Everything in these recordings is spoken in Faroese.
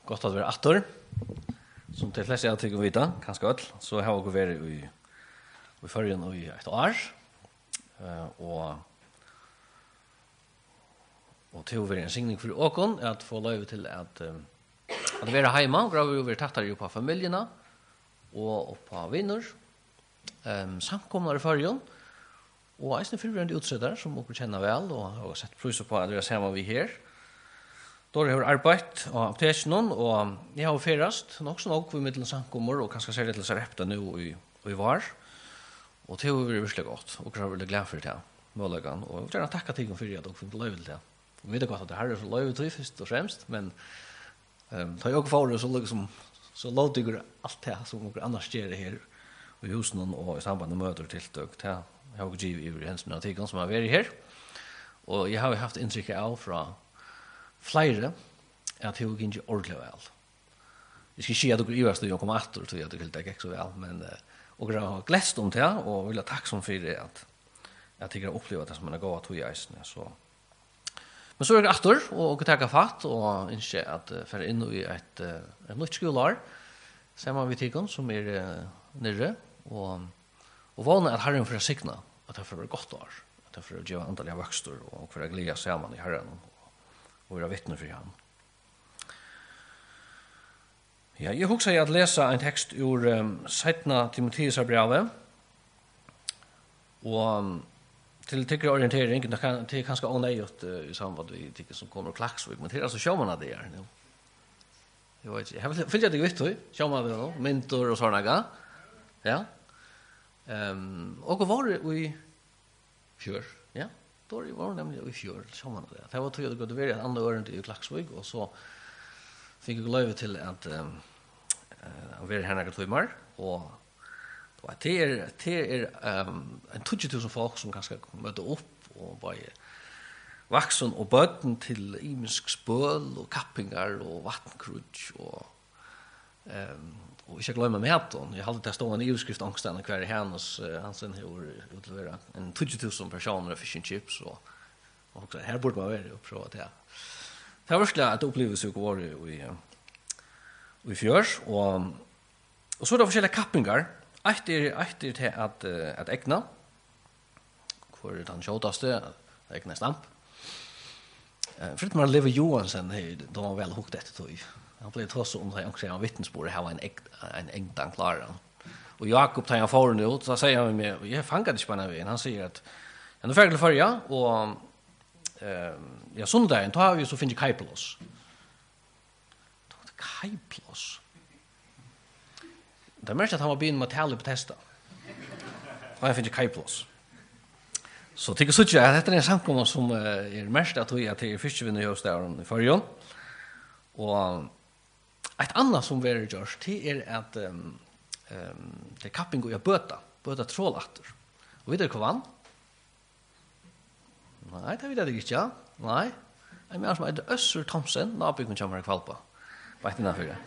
Gott att vara åter. Som till flesta jag tycker vita, kanske öll, så har jag varit i förrän och i ett år. Och till över en signing för åkon att få lov till att vara hemma och vi över tattar på familjerna och på vänner. Samkomna i förrän. Och jag är en utsättare som också känner väl och har sett pris på att vi är vi här. Då har jag arbetat och aptesen och jag har ferast nog vi mittlen samkommer och kanske ser det till så repta nu i var. Och det är verkligen gott och jag är väldigt glad för det. Möjligen och jag vill gärna tacka till för att jag fick lov till det. Vi vet gott att det här är så lov till först och främst, men tar jag för det så liksom så låter det allt det som några annars gör det här i husen och i samband med möten till tilltök. Jag har givet i hensyn av tiggaren som har varit här. Och jag har haft intryck av från flere at det ikke ordentlig vel. Jeg skal ikke si at dere i hverstid kommer etter og tror at det ikke så vel, men dere har gledst om det og vil ha takk som for det at dere har opplevd det som er gått til eisene. Men så er det etter og dere tar fatt og ikke at for inn i et nytt skoleår sammen med tiggeren som nere og vanlig at Herren for å sikne at det får være godt år, at det får gjøre antallet vokster og for å glede sammen i Herren og være vittne for ham. Ja, jeg husker at lese en tekst ur 17. Timotheus brevet, og til tikkere orientering, det er kanskje ånøyet i samband med tikkere som kommer og Klaksvik, men det er altså sjåmanna det er nå. Jeg vet ikke, jeg følger det vitt, sjåmanna det nå, myntor og sånne, ja. Og var det i fjør, ja. Då var det nämligen i fjör sommaren det. Det var tror jag det var ett andra året i Klaksvik och så fick jag lov till att vara här några timmar och då det är en 20,000 folk som kanske mötte upp och var vuxen och bötten till imisk spöl och kappingar och vattenkrutsch och inte glömma maten. Jag hade testat en utskrift ångstan kvar i hennes hansen hur utlevera en 20,000 personer av fish and chips och också här borde man vara uppprovat det. Det var verkligen att uppleva så var i fjörs och så då forskjelliga kappingar. Efter till att ägna för den showtaste ägna stamp. För att man lever Johansson då var väl hooked efter tog. Han blev trots om han också har vittnesbörd ha en ängtan klar. Och Jakob tar han för nu så säger han med jag fångade inte på den. Han säger att han är färdig för ja och ja söndagen då har vi så finns Kaipelos. Kaipelos. Det märks att han var byn med tala på testa. Och jag finns Kaipelos. Så tycker så att det är en samkomst som är mest att det är fiskevinn i Östern i förrjön. Och ett annat som vi har gjort det är att det är kapping och böta trålatter. Och vet du vad vann? Nej, det vet jag inte. Ja. Nej. Jag menar som heter Össur Thomsen, nabyggen kommer att kvalpa. Vet inte för det.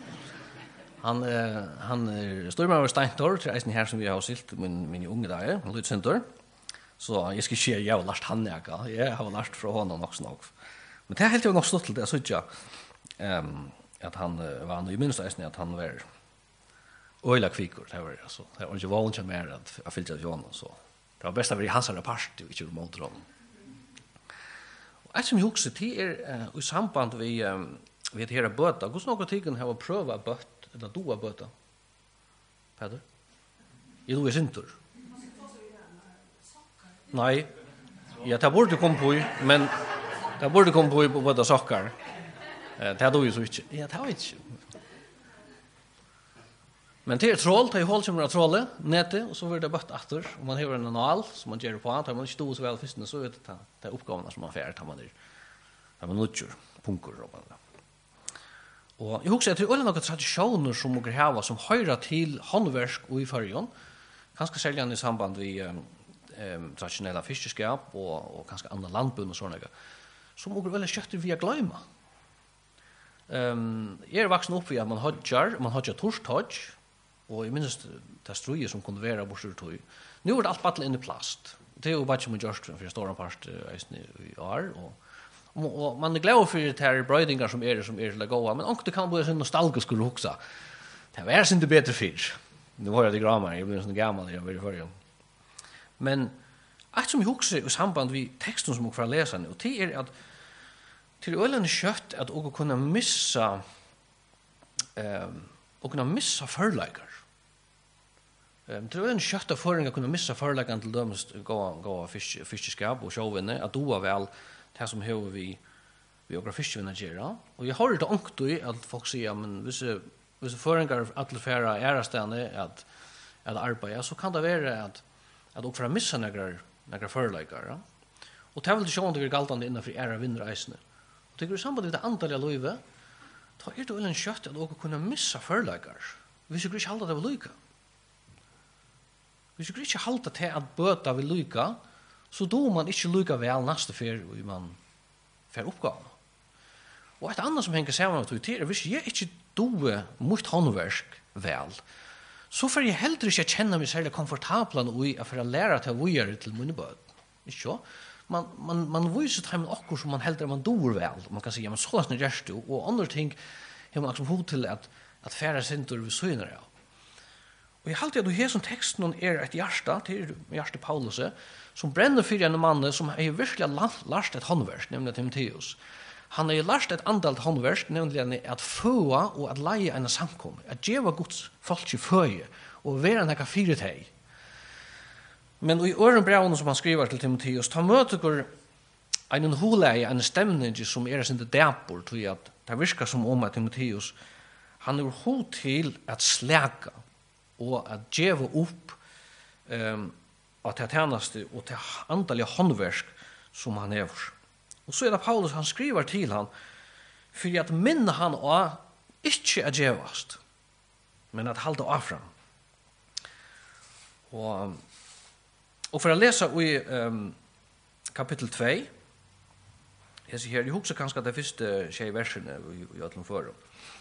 Han står med över Steintor, till eisen här som vi har silt min unge dagar, han lydsenter. Så jag ska se jag har lärt han jag har lärt från honom också nog. Men det är helt nog stått till det så jag att han var nu i minsta eisen att han var öjla kvickor det var alltså det var inte vanligt mer att jag fyllde Johan och så. Det var bäst att vi hans part inte mot honom. Och som jag också till i samband vi det här böta. Hur snart tycker ni har prövat bött eller då böta? Peter? Är du syntor? Nej. Ja, det borde komma på men det borde komma på båda sockar. Det hade ju så inte. Ja, det har inte. Men det är troll, det är håll som är trollet, nätet och så blir det bött åter. Om man har en anal som man gör på att man inte står så väl först så vet det är uppgåvorna som man färd tar man nutcher, punkter och bara. Och jag husar att det är några traditioner som några har som höra till handverk och i förrjön. Kanske säljan i samband med traditionella fiskeskap och kanske andra landbund och sådana. Som några väl köttar via glömma. Jag är vuxen upp vid att man hodjar torsthodj och i minst det ströjer som kunde vara borsturtøy. Nu är det allt battle in i plast. Det är ju bara som just för stora part i år och Och man är glad för det här brödingar som till att gå, men också det kan bli så nostalgisk och också. Det var inte bättre för. Nu var det gramar, jag blir sån gammal jag vill förra. Men att som jag också i samband med texten som jag får läsa nu, det är att till ölen kött att och kunna missa förläggar. Till ölen kött att förringa kunna missa förläggan till döms gå fiskeskap och sjåvinne att doa väl det som hur vi och fiskvinna gera. Och jag har det också i att folk säger men hvis förringar att färra ärastande att arbeta så kan det vara att också för missa några förläggar. Och det är väl det sjön det är galtande innanför ära vindreisne. Och det är samband med det antal av löve. Ta det ölen kött att också kunna missa förläggar. Vi skulle inte hålla det vid lycka. Vi skulle inte hålla det att böta vid lycka, så då man inte lycka väl nästa fer och man får uppgåva. Och ett annat som hänger samman med det är hvis jag inte doe mot håndverk väl, så får jag heller inte känna mig särskilt komfortabel i att för att lära till att vara till min böt. Ikke så? Man visar till mig också som man hellre man doer väl. Man kan säga, men så är det du. Och andra ting har man liksom hod till att färra sintor vid syner av. Och jag halte att du här som texten är ett hjärta, till hjärta Paulus, som bränner för en man som är verkligen lärt ett håndverk, nämligen Timoteus. Han har lärt ett antal håndverk, nämligen att föa och att leie en samkom, att geva Guds folk i föje och vara en fyreteg. Men i ören brevene som han skriver til Timoteus, ta møter en huleie, en stemning som sin dæpor, til at det virker som om at Timoteus, han er hod til at släka og at djeva opp at det tjeneste og til antallige håndverk som han hever. Og så det Paulus, han skriver til han, for at minne han av ikke at djevast, men at halda av fram. Och för att läsa i kapitel 2, jag ser här, jag huxar kanske det första tjejversen i ötlen före.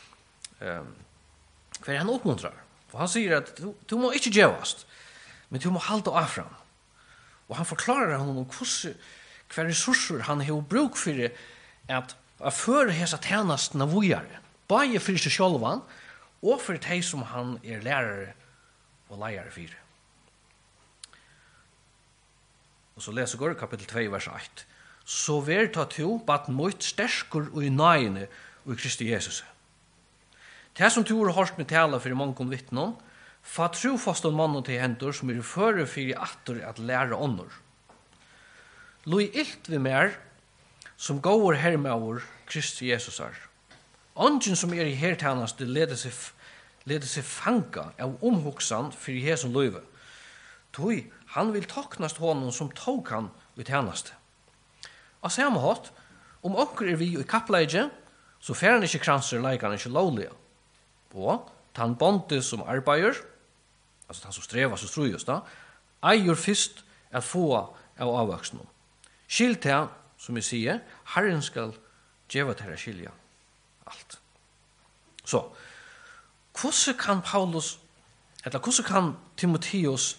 För han uppmuntrar. Och han säger att du må inte djävast, men du må halta av fram. Och han förklarar honom hur resurser han har bruk för att föra hesa tjänsterna vidare. Både för sig själva och för de som han är lärare och lärare för. Och så läser går kapitel 2 vers 8. Så ver ta to bat mot sterskor og i nøyene og i Kristi Jesus. Det som to har hørt med tala for mange om vittnen, fa trofast om mannen til hentor som er føre for i atter at lære ånder. Lui ilt vi mer som går hermeover Kristi Jesus er. Ånden som er i hertjeneste leder seg fanga av omhoksan for i hesson løyve. Toi, han vil taknast honom som tog han i tjeneste. Av samme hatt, om onker vi i kappleidje, så fer han ikke kranser leikene ikke lovlige. Og han bonde som arbeider, altså han som strever så strues da, eier fyrst at få av avvøksene. Skilt til, som jeg sier, Herren skal djeva til å skilja alt. Så, hvordan kan Paulus, eller hvordan kan Timoteus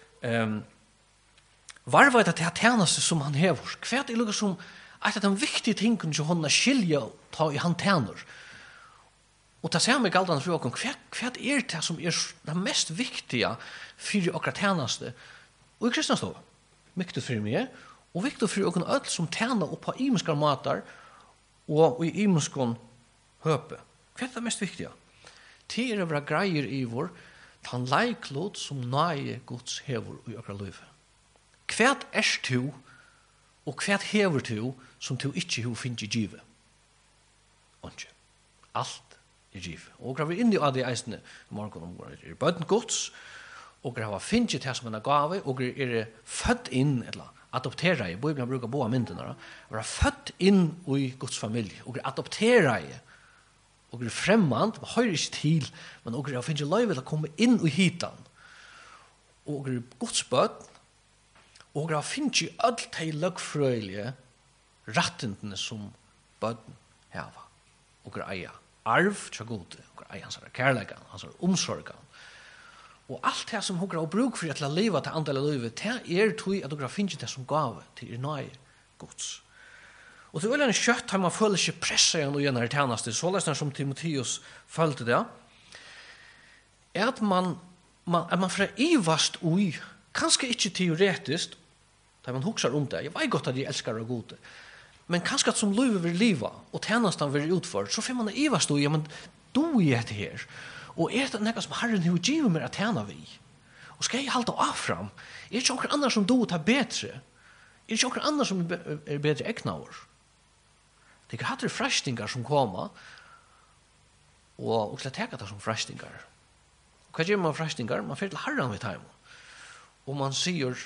varva det til tjeneste som han hever? Hva er det som at den viktige tingen som han skilja ta i han tjener? Og det ser meg galt an for dere, hva er det som er det mest viktige for dere tjeneste? Og i kristne viktig for meg, og viktig for dere alle som tjener opp på imenske mater og i imenske høpe. Hva er det mest viktige? Det er å være greier i vår han leiklot som nøye Guds hever i okra liv. Hva er du, og hva hever du som du ikke finner i givet? Ikke. Alt er givet. Og hva er inne i det eisene morgen om våre er bøtten Guds, og hva finner det som en gave, og hva er født inn, eller adopterer i, Bibelen bruker båda myndene, hva er født inn i Guds familie, og hva adopterer i, og er fremmand, man hører ikke til, men og er finner løyve til å komme inn i hitan, og er godsbøtt, og er finner ikke alt de løgfrøyelige rettendene som bøtten heva, og er eier arv til gode, og er eier hans kærleggene, hans omsorgene, og alt det som hun har bruk for til å leve til andre løyve, det er tog at hun finner det som gave til nøye gods. Og så är det kött har man føler sig pressa igen och igen här tjänaste så läsnar som Timoteus följde det. Är att man för ivast oj kanske inte teoretiskt där man huxar det. Jag vet gott att jag älskar och gott. Men kanske att som liv vill leva och tjänastan vill utförd så får man ivast oj men då är det här. Och är det något som Herren har givit mig att tjäna vi? Och ska jag hålla av fram? Är det någon annan som då tar bättre? Är det någon annan som är bättre äknaår? Det kan ha frestningar som kommer och ska ta det som frestningar. Vad gör man frestningar? Man får till Herren vid time. Och man säger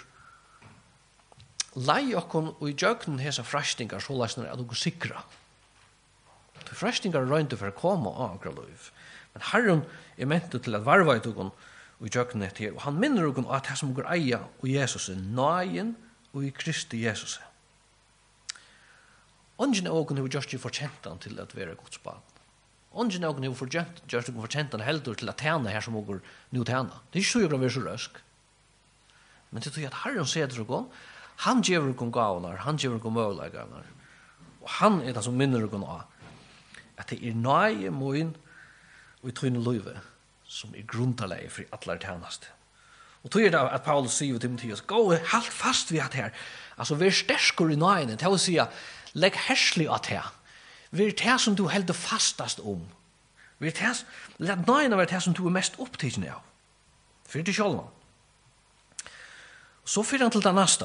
lei okkom og i jøknen hesa frestningar så lasnar at du sikra. De frestningar røynte for å komme av akkurat liv. Men Herren mente til at varva i tukon og i jøknen etter, og han minner okkom at det som går eia og Jesus er nøyen og i Kristi Jesus. Ongen av okkom har gjort seg fortjentan til at være Guds barn. Ongen av okkom har gjort seg fortjentan heldur til at tjene her som okkom nu tjene. Det er ikke så jeg kan være så røsk. Men det er at Herren sier til okkom, han gjør okkom gavnar, han gjør okkom møleganar. Og han er det som minner okkom av at det er nøye moin og i tøyne løyve som er grunntaleg for atler tjeneste. Og tog er det at Paulus sier til Timoteus, gå halt fast ved at her. Altså, vi er sterskere i nøyene, til å si, legg herslig at her. Vi er det som du heldur fastast om. Vi er det, let nøyene være det som du er mest opptidende av. For det selv. Så fyrer han til det neste.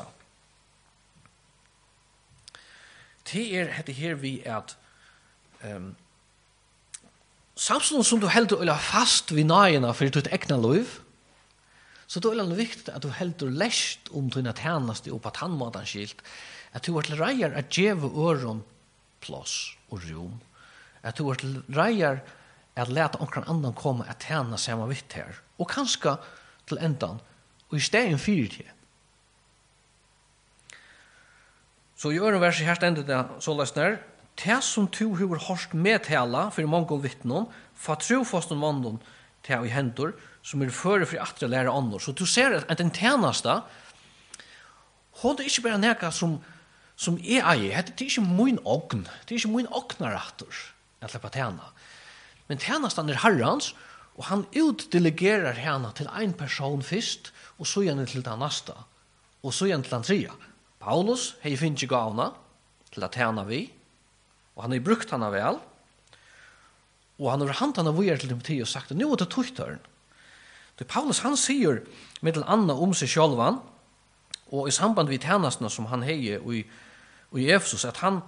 Det er det her vi at samtidig som du heldur fast vid nøyene for ditt egna liv, så då är det viktigt att du heldur läst om dina tjänste och på tandmåtan skilt att du har rejar att geva öron plats och rum. Att du har rejar att låta någon annan komma att tjäna samma vitt här. Och kanske till ändan och i stegen fyrt här. Så i öron här ständer det så läsnar det som du har hört medtala för många vittnen för trofasten vandon till i händer som är före för att lära andra. Så du ser att den tjänasta hon är inte bara näka som är ei. Det är inte min ogn. Det är inte min ognarattor att släppa tjäna. Men tjänastan är Herrans och han utdelegerar henne till en person först och så igen till den nästa. Och så igen till den tredje. Paulus har finns ju gavna till att tjäna vi och han har brukt henne väl. Och han har hand henne vidare till Timoteus och sagt nu är det tøytaren. Det Paulus han säger med Anna om sig självan och i samband med tjänsterna som han hejer i Efesus att han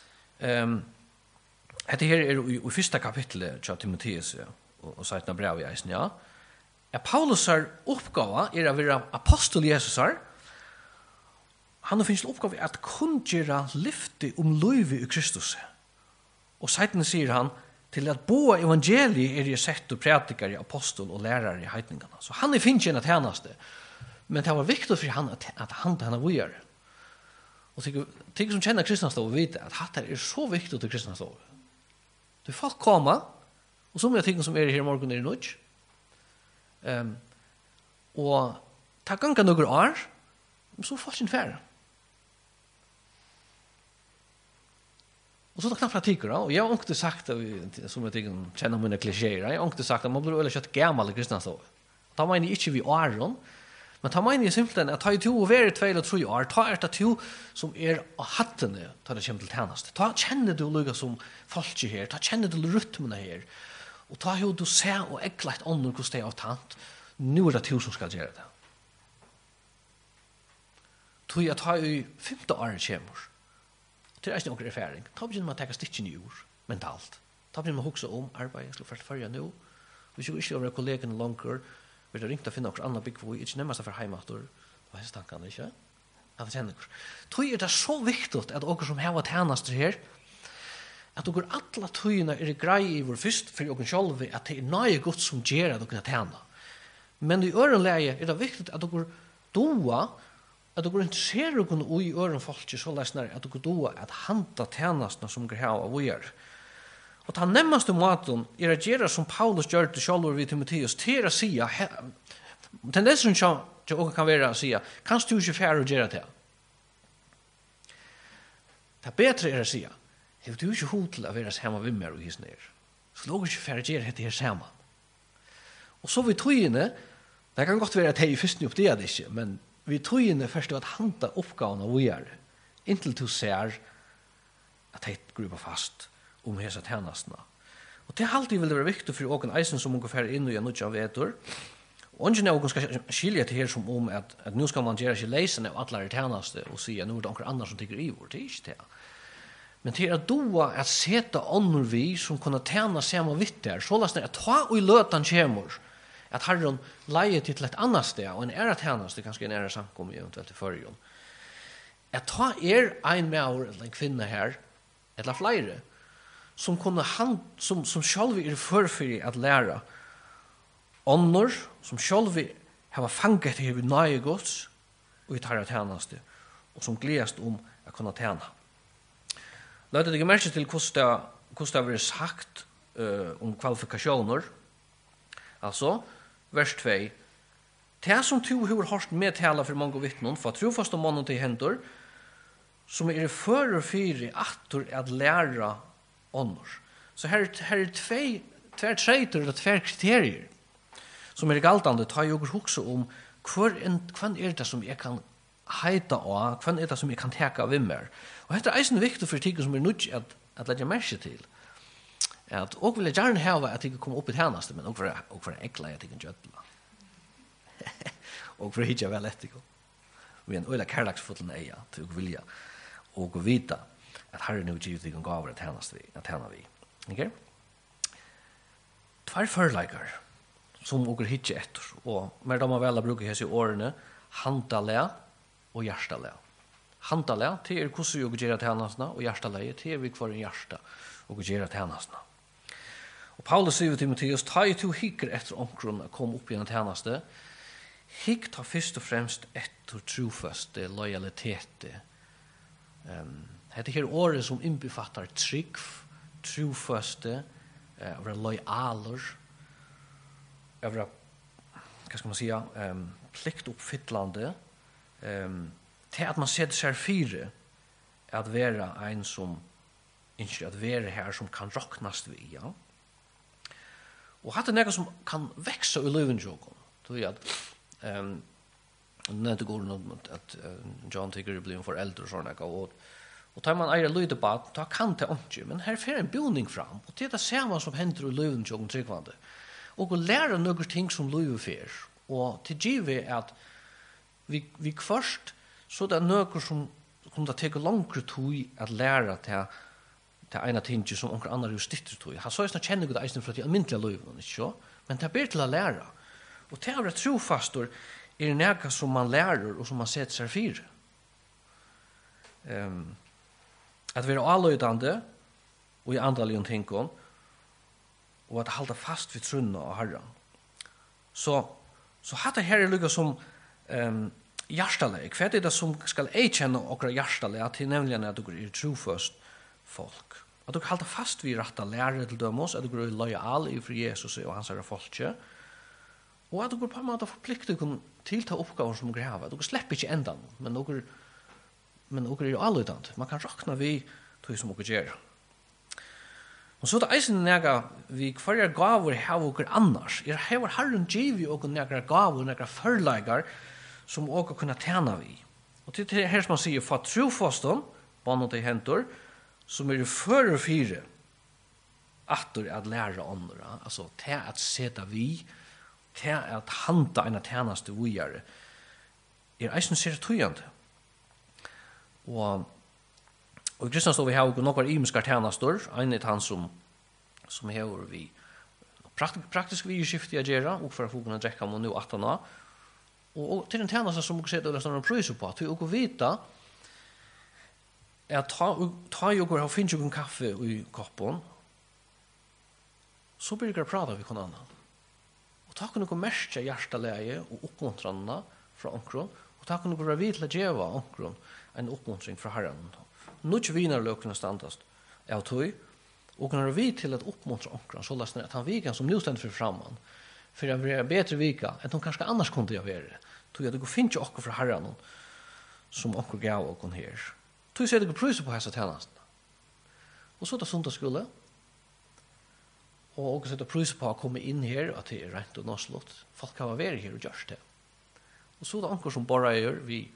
det här är i första kapitlet av Timoteus och säger brev i eisen, ja. Paulus har uppgåva är att vara apostel Jesusar. Han har finns uppgåva att kunna lyfte om livet i Kristus. Och sedan säger han till att bo evangeliet är det sett och predikare, apostol och lärare i heidningarna. Så han är finns en tjänaste. Men det var viktigt för han att han var. Och tycker som känner kristna stov vet att det är så viktigt i kristna stov. Det folk komma och som jag tycker som är här morgon i nudge. Och ta gånga några år så får sin färd. Och så knappt pratiker då och jag har inte sagt som jag tycker känner mina klichéer. Jag har inte sagt att man blir väl kött gammal i kristna så. Ta mig inte vi Aron. Men ta mig simpelt att ta ju två över 2 eller 3 år. Ta är det två som är hatten ta det kommer till tjänst. Ta känner du lugga som folk här. Ta känner du rytmerna här. Och ta hur du ser och äckligt andra hur det är av tant. Nu är det två som ska göra det. Tror jag tar ju 5:e år kommer. Det är inte någon erfaring. Ta begynner man att ta sticken i ur mentalt. Ta begynner man huxa om arbetet. Jag skulle först följa nu. Vi skulle inte vara kollegorna långt. Vi har ringt att finna något annat bygg för vi inte nämmer sig för heimator. Vad är stankarna, inte? Att känna oss. Tror jag det är så viktigt att åker som har tjänast här att åker alla tøyna är grej i vår först för åker själv att det är nöje gott som ger att åker tjäna. Men i öronläge är det viktigt att åker doa att du intresserar dig i öron folk så läsnar att du då att hanta tjänsterna som går här och gör. Och han nämnaste maten är att göra som Paulus gör till själva vid Timoteus till att säga tendensen som jag kan vara att säga kan du inte färre och göra det. Det bättre är att säga, jag du inte hot till att vara samma vid mig och his ner. Så låg inte för att göra det här samman. Och så vi tog det kan gott vara att jag först nu upp det inte, men vi tog inne först att hanta uppgåvorna och göra. Intill du ser att jag gruppar fast om hesa tjänsterna. Och det är alltid väl viktigt för åken eisen som ungefär in i en nutja vetor. Och inte någon ska skilja till här som om att nu ska man göra sig läsen av alla tjänster och säga nu är det någon annan som tycker i vår. Det är inte det. Men till att doa att sätta annor vi som kunna tjäna samma vittar. Så läs att ta och i lötan kämor. Att Herren lejer till ett annat sted och en ära tjänast, det kanske en ära samkom eventuellt i förrjun. Att ta en med eller en kvinna här, eller flere, som kunde som själv är förfyrig att lära annor, som själv har fangat i nöje gods och i tarra tjänast och som glädst om att kunna tjäna. Låt det märke till hur det har sagt om kvalifikationer. Alltså, vers 2. Det som to har hört med tala för många vittnen, för trofast om mannen till händer, som är för och fyra attor att lära annars. Så här är två trejter eller två kriterier som är galtande. Ta jag också om kvann är det som jag kan heita av, kvann är det som jag kan täcka av mig. Och detta är eisen viktigt för tider som är nødt att lägga märke till. At og vil gjerne hava at jeg kommer opp i tjeneste, men og for ekla at jeg kan gjødla. Og for hitja vel ettergå. Vi en øyla kærlagsfoten eia til å vilja og vita at Herren er givet deg en gaver at tjena vi. Okay? Tvær førleikar som og hitja etter, og mer da man vel bruker hese i årene, handalea og hjertalea. Handalea til hvordan jeg gjør tjenestene, og hjertalea til vi kvar en hjärsta og gjør tjenestene. Og Paulus sier til Timotheus, ta i to hikker etter omkron å komme opp igjen tjeneste. Hikk ta først og fremst etter trofaste, lojalitet. Dette her året som innbefattar trygg, trofaste, være lojaler, være, hva skal man säga, pliktoppfyllande, til at man setter seg fire at være en som ikke at være her som kan råknast vi, ja. Og hatt er noe som kan vekse i løven jokken. Det er at det går at John Tigger blir for eldre og sånn, og tar man eier løyde på, da kan det ikke, men her fer en bjønning fram, og det er det samme som hender i løven jokken tryggvande. Og å lære noen ting som løven fer, og til givet at vi først, så det er noe som kunne ta langere tid at lære til ena ting som onker andre justitter tog. Han sa jo snart kjenner god eisen for at de alminnelige løyvene, ikke så? Men det er bedre til å lære. Og til å være trofastor er noe som man lærer og som man setter seg fire. At være avløydende og i andre lijon tingene og at halda fast vid trunna av Herren. Så hatt det her er lukket som hjerteleg. Hva er det som skal eikjenne okra hjerteleg til nemlig at dere er trofast folk? At dere halda fast vid rette lærer til dømos, at dere er lojal i for Jesus og hans herre folke, og at dere på en måte forplikter dere til ta oppgaver som dere har. Dere slipper ikke enda, men dere er jo allutdant. Man kan råkna vi tog som dere gjør. Og så er det eisen nega vi hver gaver har dere annars. Har Herren givet dere nega gaver, nega førleikar som dere kunne tjene vi. Og til det her som man sier, for trofasten, banen til hentor, som er for og fire, atter at lære andre, altså til at seta vi, til at handa en tjeneste vujere, er eisen ser tøyende. Og i kristna står vi har noen imiskar tjenester, en er han som hever vi praktisk vi skiftet å gjøre, og for å få kunne drekke om nå 18 år, og til en tjeneste som dere ser det er en prøyser på, til å vite at ta jo og finne jo en kaffe i koppen, så blir det prata vi kan annan. Og ta kunne dere merke hjerteleie og oppmuntrande fra omkron, og ta kunne dere være til å gjøre omkron en oppmuntring fra Herren. Nå ikke viner løkene standast av tog, og kunne være vid til at oppmuntre omkron, så løsner at han viken som nå stender for framman, for å være bedre vika enn de kanskje annars kunne være. Tog at dere finner ikke okker fra Herren som okker gav okker her. tog ser det prøyser på hessa tjänsten. Och så tar sundagsskola. Och sätta pröjser på att komma in här att det är rent och norslott. Folk kan vara här och görs det. Och så är det ankor som bara gör vi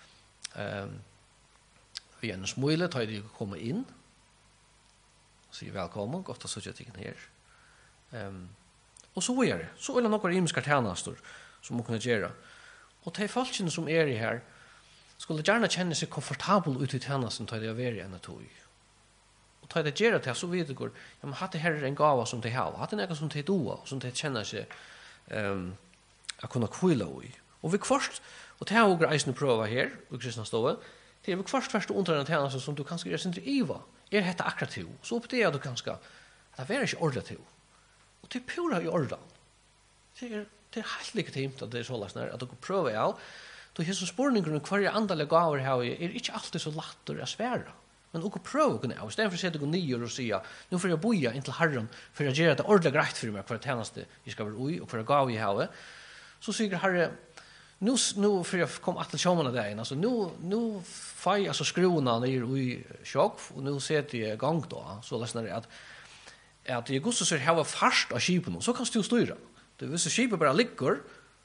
en smule tar de komma in. Säger välkommen, gott att söka till här. Och så är det. Så är det några ymska tjänster som man kan göra. Och de folken som är här skulle gärna känna sig komfortabel ut i tjänsten tar det av er en tog. Och tar det göra det så vet du, ja men hade här en gåva som de har. Hade något som de doa som de känner sig att kunna kvilla i. Och vi först och det har några eisen pröva här och kristna ståe. Det är vi först undrar en tjänst som du kanske gör sin iva. Är detta akkurat till? Så på det du kanske att det är inte ordet till. Och det är pura i ordan. Det är helt legitimt att det är så läsnar att du kan pröva av. Då är så spårningen kvar i andra gaver här är inte alltid så lätt att svära. Men och pröva kunna av. Istället för att sätta gå ner och säga nu får jag boja in till Herren för att göra det ordentligt rätt för mig för att tjänaste jag ska vara oj och för att gav i här. Så säger Herre nu för jag kom att sjåna där alltså nu får jag så skrona ner i chock och nu sätter jag igång då så läsnar det att det går så här var fast av skipen så kan du styra. Det vill så skipet bara ligger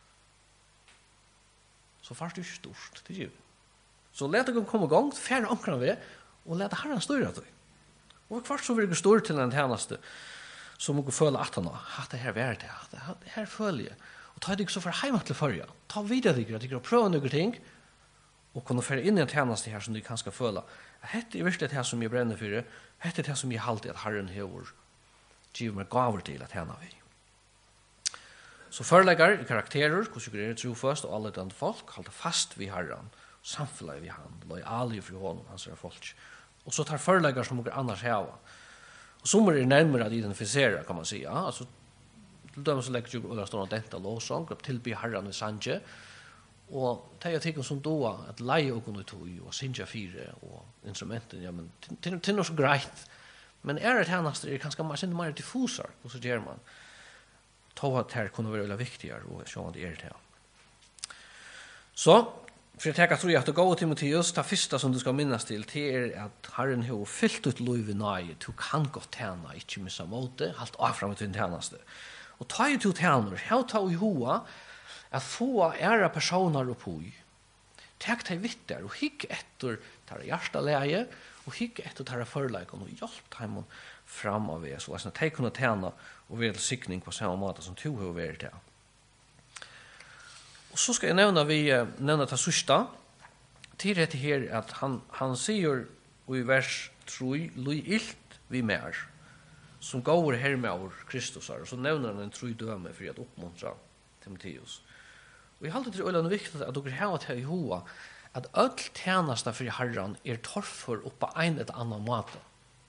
så fast det är stort det är så låt det komma igång färre ankran vi och låt Herren styra det. Och kvart så vill det stå till en tjänaste som man följa att han har det här värdet det här följer och ta det så för hemma till förja. Ta vidare det och pröva några ting och kunna föra in en tjänaste här som du kan ska följa. Det är verkligen det som jag bränner för det. Det är det som jag alltid att Herren har givet mig gaver till att tjäna vi. Så föreläggar i karaktärer, hur är det trofast och alla den folk håller fast vid Herren, samfällar vid han, lojal för honom, hans folk. Och så tar föreläggar som några annars häva. Och som är närmare att identifiera kan man säga. Alltså, till dömen så lägger ju alla stående denta lovsång, tillbe Herren i sanje. Och det jag tycker som då att leie och kunna tog och sinja fyra och instrumenten, ja men till något så grejt. Men är det tjänster är ganska mer diffusar, och så gör man. Ta att här kunde vara väldigt viktigare och så vad det är det. Så för jag tror jag att gå till Timoteus, det första som du ska minnas till är att Herren har fyllt ut liv i nöje, du kan gott tjäna, inte missa måte, allt avfram till din tjänaste. Och ta ju till tjänare, här ta i hoa att få ära personer upp i. Tack till vitter och hick efter tar hjärta läge och hick efter tar förlägen och hjälp dem fram av er så att de kunna tjäna och väl siktning på samma måte som tog har varit det. Och så ska jag nämna det sista. Till det här att han säger i vers 3 ilt vi mer som går här med Kristus och så nämner han en tro döme för att uppmuntra Timoteus. Och jag har alltid det är viktigt att du har att i hoa att öll tjänasta för Herren torrför upp på en eller annan måte.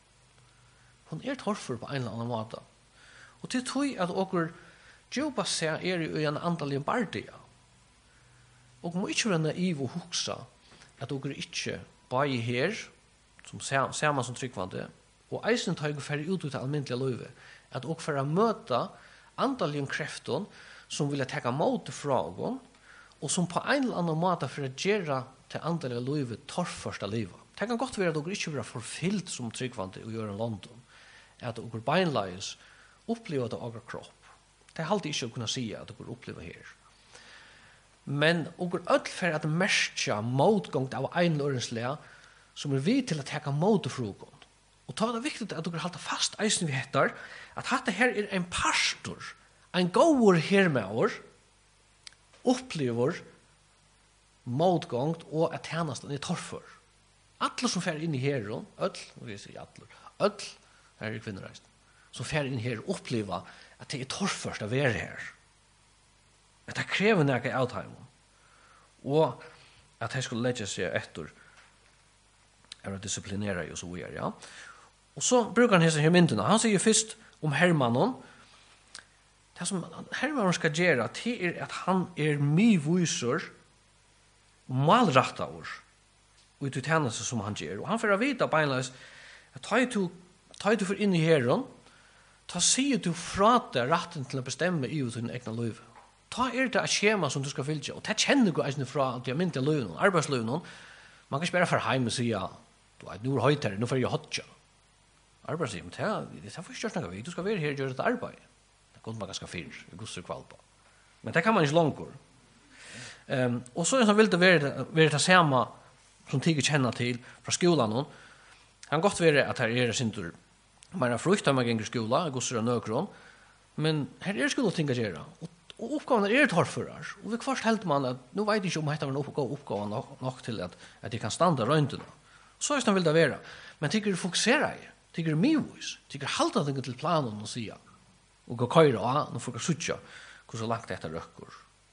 Hon torrför på en eller annan måte. Och till tog att åker jobba sig i en antal bardia. Og må ikke være naiv og huksa at dere ikke bare her, som ser man som tryggvande, og eisen tar jeg ferdig ut til alminnelige løyve, at dere får møte antallige krefter som vil ta mot frågan, og som på en eller annen måte for å gjøre til antallige løyve torrførste livet. Det kan godt være at dere ikke vil forfylt som tryggvande og gjøre en London, at dere beinleis opplever det av kropp. Det er alltid ikke å kunne si at dere opplever her. Men og öll för att märka motgång av en lörensliga som är vid till att ta mot frågan. Och ta det viktigt att du hålla fast eisen vi heter att det här är en pastor, en gåor hermauer upplever motgång och att tjänsten är torrför. Alla som fär in i herron, vi säger alla, här är kvinnorreist, som fär in i herron uppleva att det är torrförst att vara här. Att det kräver några av dem. Och att det skulle lägga sig efter att disciplinera och så vidare. Ja. Och så brukar han hälsa här myntorna. Han säger först om Hermanon. Det som Hermanon ska göra är att han är myvisor och malrattaur ut i tjänelse som han gör. Och han får veta beinleis att ta du för in i herren, ta sig du frata rätten till att bestämma i din egna liv. Ta det ett schema som du ska fylla och ta känner du eisen fra att jag mynta lönen, arbetslönen. Man kan inte bara för hem och säga Du vet, nu är höjt här, nu får jag hotja. Arbeidet sier, men det får ikke gjøre noe. Du skal være her og gjøre et arbeid. Det går man ganske fyr, det går så kvalpa. Men det kan man ikke langt. Og så er det som vil det være det samme som tiger kjenner til fra skolen. Det kan godt være at her er sin tur. Man har frukt av man ganger skola, det går så nøkron. Men her er skola ting å gjøre. Og oppgaven er et hårfører. Og vi først helt man at nå vet jeg ikke om dette var en oppgave nok til at de kan standa røyntene. Så er det som vil det være. Men tiger fokusere i. Tycker mivus, tycker halta ting til planen og sia. Og gå køyra av, nå får jeg suttja hvor så langt dette røkker.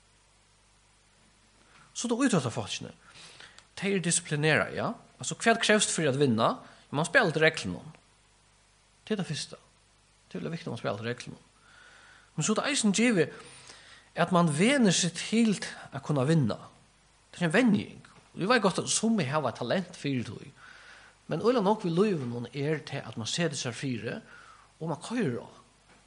Så da utrøtta folkene, de disciplinera, ja. Altså, hva krevst for å vinna? Man spiller til reglene. Det er det første. Det er viktig man spiller til reglene. Men så det eisen givet at man vener seg til å kunne vinna. Det er en venning. Vi vet godt at som vi har talent for det. Men øyla nok vil løyve noen til at man ser det seg fire, og man køyrer av.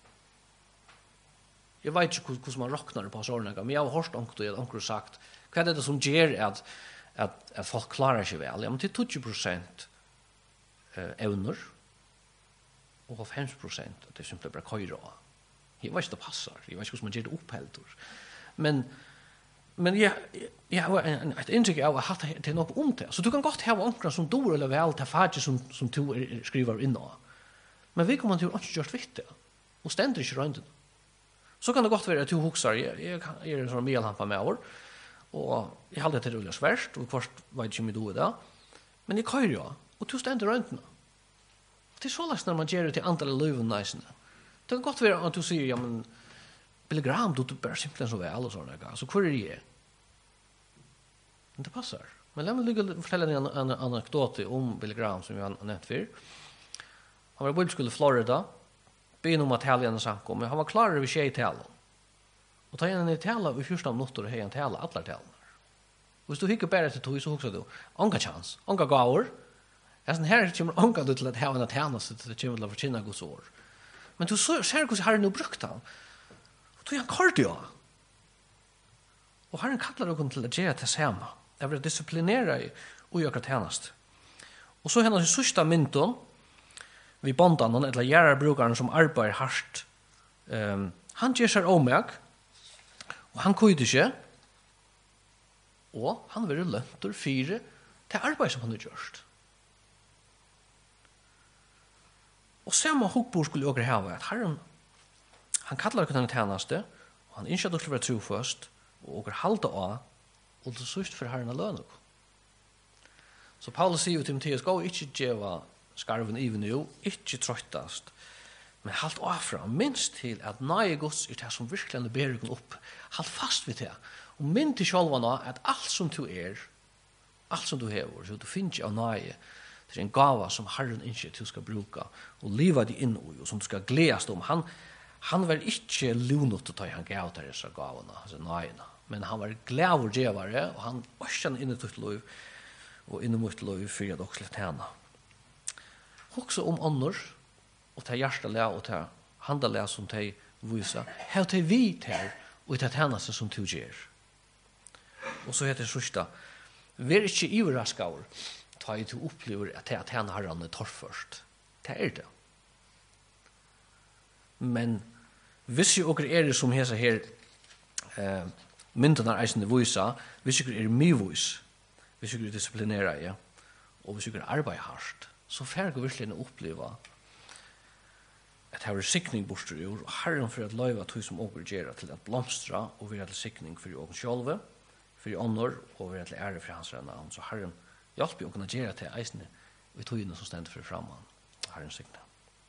Jeg vet ikke hvordan man råkner på sånne, men jeg har hørt at onker har sagt, hva er det som gjør at folk klarer seg vel? Ja, men til 20% evner, og 50% at det simpelthen bare køyrer av. Jeg vet ikke det passer, jeg vet ikke hvordan man gjør det oppheldur. Men jeg har et inntrykk av at det er noe om det. Så du kan godt ha omkring som dår eller vel til fagi som du skriver inn av. Men vi kommer til å ikke gjøre vitt det. Og stender ikke rundt det. Så kan det godt være at du husker, jeg er en sånn mielhampa med år, og jeg hadde det til å svært, og først vet ikke om jeg do i det. Men jeg kører jo, og du stender rundt det. Det er så lagt når man gjør det til andre løyvene. Det kan godt være at du sier, ja, men Billy Graham, du bare simpelthen så vel og sånne. Så hvor er det? Men det passar. Men la meg fortelle en anekdote om Billy Graham som vi har nevnt før. Han var i bibelskolen i Florida, begynner om at tale igjen samkom, men han var klarere ved tjej tale. Og ta igjen en tale i 14 minutter og hei en tale, alle talene. Hvis du hikker bare til tog, så husker du, ånga chans, ånga gaver. Her kommer ånga du til at hei en tjeneste til det kommer til å forkynne Guds ord. Men du ser hvordan Herren nå brukt han. Så han kardio. Og Herren kallar okkur til å gjøre til samme. Det vil disciplinere og gjøre tjenest. Og så hennes sørste mynden vi bondan, eller gjerarbrukeren som arbeider hardt. Han gjør seg omeg, og han køyder ikke, og han vil lønter fire til arbeid som han har gjort. Og samme hokbord skulle okkur hava at Herren han kallar okkur denne tjeneste, og han innskjøtt okkur til å være trofast, og okkur halda av, og til sørst for Herren å løne okkur. Så Paulus sier til Timotheus, gå ikke djeva skarven even jo, ikke trøttast, men halt av fra, minst til at nøye gods er det som virkelig ber okkur opp. Halt fast ved det, og minn til sjálvan av at alt som du alt som du hever, så du finner ikke av nøye, det er en gava som Herren innskjøtt du skal bruka, og liva deg inn i, og som du skal gledast om. Han var ikke lunot å ta han gav til disse gavene, altså nøyene. Men han var glad og gjevare, og han var ikke inne til lov, og inne mot lov for at også litt henne. Også om ånder, og til hjertelige, og til handelige som de viser, har til vi til, og til tjeneste som de gjør. Og så heter det sørste, vær ikke iverraskavur, ta i til opplever at tjene herren er torrførst. Det er det. Men hvis jo okkur er som hesa her myndanar eisende vysa, hvis jo er myvus, hvis jo er disciplinera, ja, og hvis jo er arbeid hardt, så fer jeg virkelig å oppleva at her er sikning borster i ord, og Herren for at løyva tog som okkur gjerra til at blomstra, og vi er til sikning for okkur sjálve, for ånder, og vi er til ære for hans navn. Så Herren hjelper okkur gjerra til eisende vi togene som stendt for framan. Herren sikning.